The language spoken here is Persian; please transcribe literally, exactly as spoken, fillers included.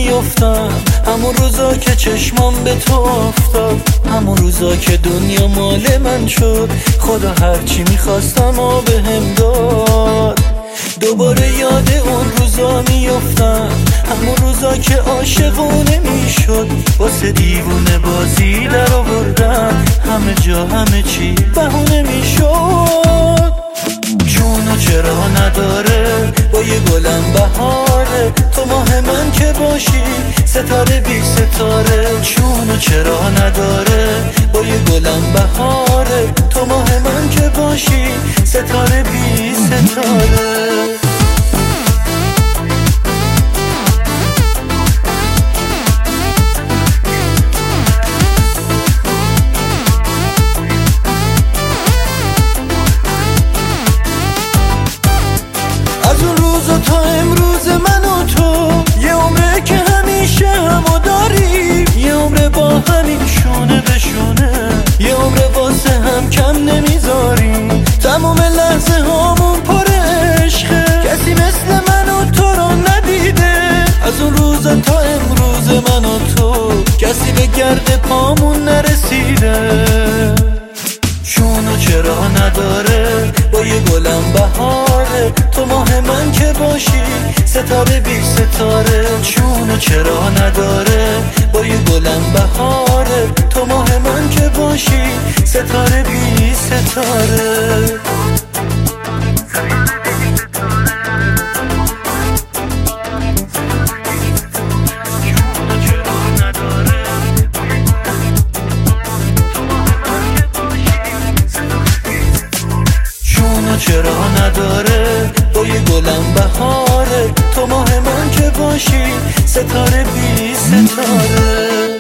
میافتم، همون روزا که چشمام به تو افتاد، همون روزا که دنیا مال من شد. خدا هرچی میخواستم و بهم داد. دوباره یاد اون روزا میافتم، همون روزا که عاشقونه میشد. واسه دیوونه بازی در آوردم، همه جا همه چی بهونه میشد. جونو چرا نداره با یه گلم بهاره، تو ماه من که باشی ستاره بی ستاره. جونو چرا نداره با یه گلم بهاره، تو ماه من که باشی ستاره بی ستاره. از اون روزا تا امروز من و تو، یه عمره که همیشه همو داریم، یه عمره با همین شونه به شونه، یه عمره واسه هم کم نمیذاریم. تمام لحظه هامون پر عشقه، کسی مثل من و تو رو ندیده. از اون روزا تا امروز من و تو، کسی به گرد پامون نرسیده. چونو چرا نداره با یه گلم بهاره، تو ماه من که باشی ستاره بی ستاره. چونو چرا نداره با یه گلم بهاره، تو ماه من که باشی ستاره بی ستاره. چرا نداره با یه گلم بهاره، تو ماه من که باشی ستاره بی ستاره.